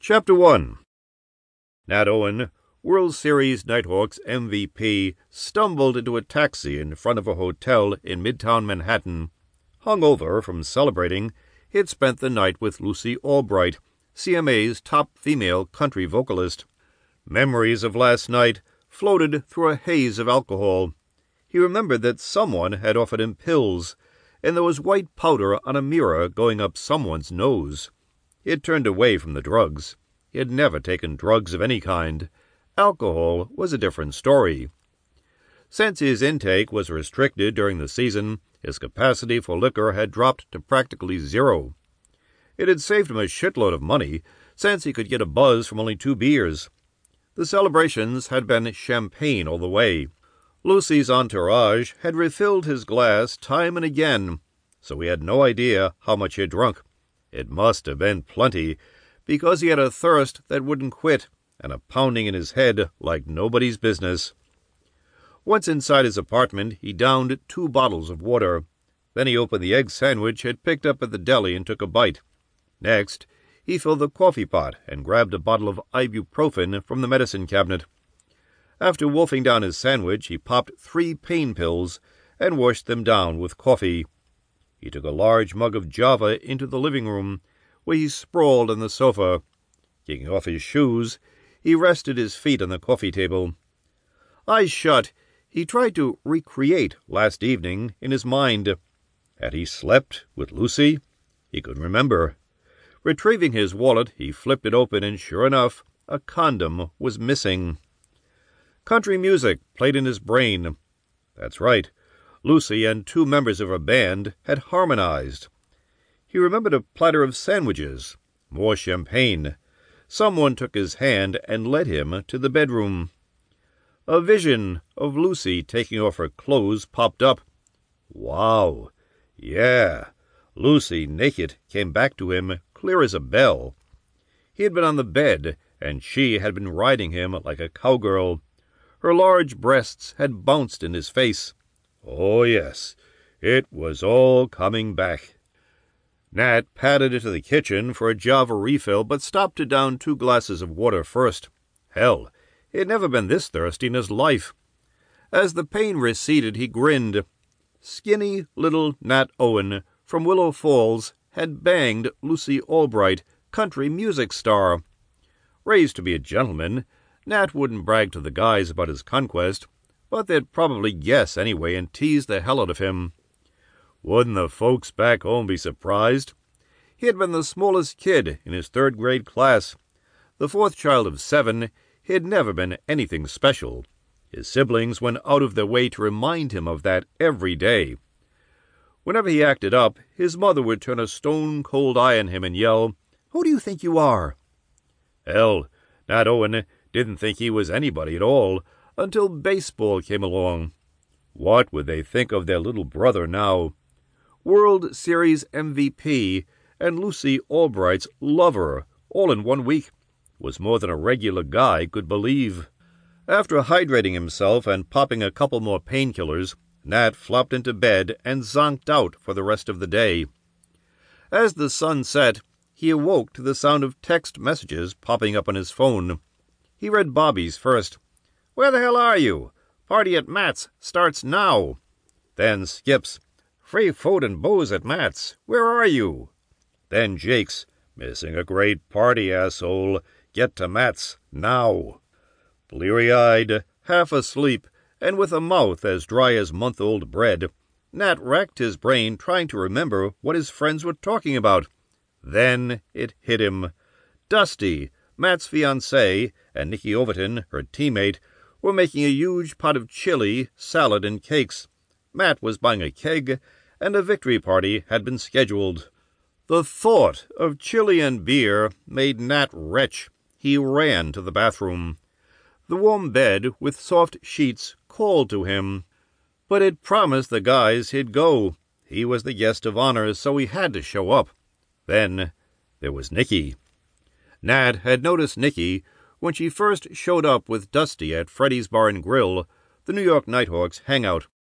Chapter 1. Nat Owen, World Series Nighthawks MVP, stumbled into a taxi in front of a hotel in Midtown Manhattan. Hungover from celebrating, he had spent the night with Lucy Albright, CMA's top female country vocalist. Memories of last night floated through a haze of alcohol. He remembered that someone had offered him pills, and there was white powder on a mirror going up someone's nose. He had turned away from the drugs. He had never taken drugs of any kind. Alcohol was a different story. Since his intake was restricted during the season, his capacity for liquor had dropped to practically zero. It had saved him a shitload of money, since he could get a buzz from only 2 beers. The celebrations had been champagne all the way. Lucy's entourage had refilled his glass time and again, so he had no idea how much he had drunk. It must have been plenty, because he had a thirst that wouldn't quit, and a pounding in his head like nobody's business. Once inside his apartment, he downed 2 bottles of water. Then he opened the egg sandwich he had picked up at the deli and took a bite. Next, he filled the coffee pot and grabbed a bottle of ibuprofen from the medicine cabinet. After wolfing down his sandwich, he popped 3 pain pills and washed them down with coffee. He took a large mug of Java into the living room, where he sprawled on the sofa. Taking off his shoes, he rested his feet on the coffee table. Eyes shut, he tried to recreate last evening in his mind. Had he slept with Lucy? He couldn't remember. Retrieving his wallet, he flipped it open, and sure enough, a condom was missing. Country music played in his brain. That's right. Lucy and 2 members of her band had harmonized. He remembered a platter of sandwiches, more champagne. Someone took his hand and led him to the bedroom. A vision of Lucy taking off her clothes popped up. Wow. Yeah. Lucy, naked, came back to him, clear as a bell. He had been on the bed, and she had been riding him like a cowgirl. Her large breasts had bounced in his face. Oh, yes, it was all coming back. Nat padded into the kitchen for a Java refill, but stopped to down 2 glasses of water first. Hell, he had never been this thirsty in his life. As the pain receded, he grinned. Skinny little Nat Owen from Willow Falls had banged Lucy Albright, country music star. Raised to be a gentleman, Nat wouldn't brag to the guys about his conquest, but they'd probably guess anyway and tease the hell out of him. Wouldn't the folks back home be surprised? He had been the smallest kid in his 3rd grade class. The 4th child of 7, he had never been anything special. His siblings went out of their way to remind him of that every day. Whenever he acted up, his mother would turn a stone-cold eye on him and yell, "Who do you think you are?" Hell, Nat Owen didn't think he was anybody at all until baseball came along. What would they think of their little brother now? World Series MVP and Lucy Albright's lover, all in 1 week, was more than a regular guy could believe. After hydrating himself and popping a couple more painkillers, Nat flopped into bed and zonked out for the rest of the day. As the sun set, he awoke to the sound of text messages popping up on his phone. He read Bobby's first. "Where the hell are you? Party at Matt's starts now." Then Skip's. "Free food and booze at Matt's. Where are you?" Then Jake's. "Missing a great party, asshole. Get to Matt's now." Bleary-eyed, half asleep, and with a mouth as dry as month-old bread, Nat racked his brain trying to remember what his friends were talking about. Then it hit him. Dusty, Matt's fiancée, and Nikki Overton, her teammate, were making a huge pot of chili, salad, and cakes. Matt was buying a keg, and a victory party had been scheduled. The thought of chili and beer made Nat retch. He ran to the bathroom. The warm bed with soft sheets called to him, but it promised the guys he'd go. He was the guest of honor, so he had to show up. Then there was Nikki. Nat had noticed Nikki when she first showed up with Dusty at Freddy's Bar and Grill, the New York Nighthawks hangout.